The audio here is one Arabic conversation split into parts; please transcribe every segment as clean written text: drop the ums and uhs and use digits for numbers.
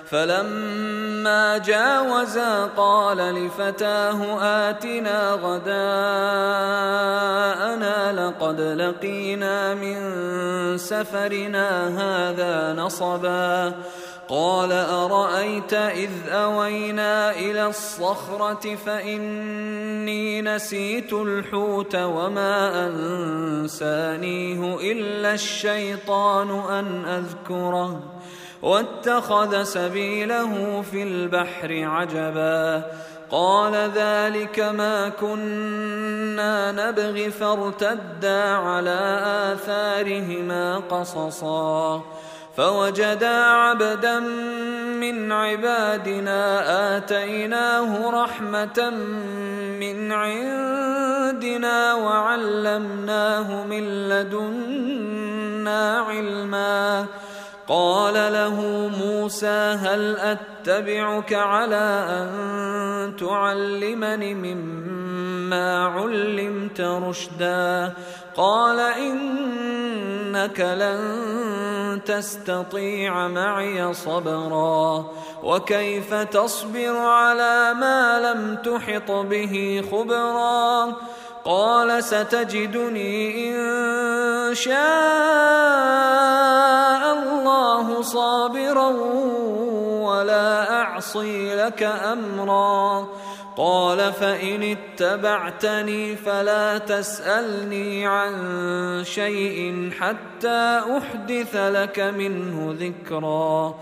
فلما جاوزا قال لفتاه آتنا غداءنا لقد لقينا من سفرنا هذا نصبا قال أرأيت إذ أوينا إلى الصخرة فإني نسيت الحوت وما أنسانيه إلا الشيطان أن أذكره واتخذ سبيله في البحر عجبا قال ذلك ما كنا نبغي فارتدا على آثارهما قصصا فوجدا عبدا من عبادنا آتيناه رحمة من عندنا وعلمناه من لدنا علما قال له موسى هل أتبعك على أن تعلمني مما علمت رشدا قال إنك لن تستطيع معي صبرا وكيف تصبر على ما لم تحط به خبرا قال ستجدني إن شاء الله صابرا ولا أعصي لك أمرا قال فإن اتبعتني فلا تسألني عن شيء حتى أحدث لك منه ذكرا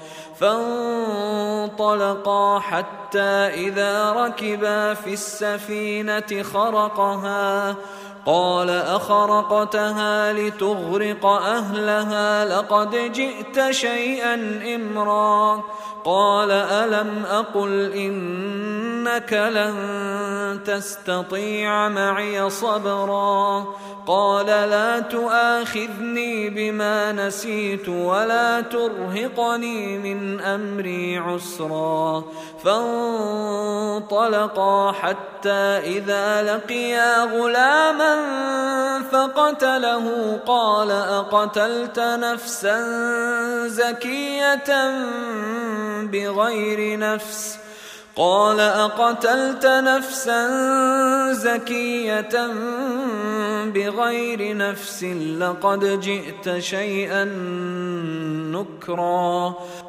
فانطلقا حتى إذا ركبا في السفينة خرقها قال أخرقتها لتغرق أهلها لقد جئت شيئا إمرا قال ألم أقل إنك لن تستطيع معي صبرا قال لا تؤاخذني بما نسيت ولا ترهقني من أمري عسرا فانطلقا حتى إذا لقيا غلاما فقتله قال أقتلت نفسا زكية بغير نفس قال أقتلت نفسا زكية بغير نفس لقد جئت شيئا نكرا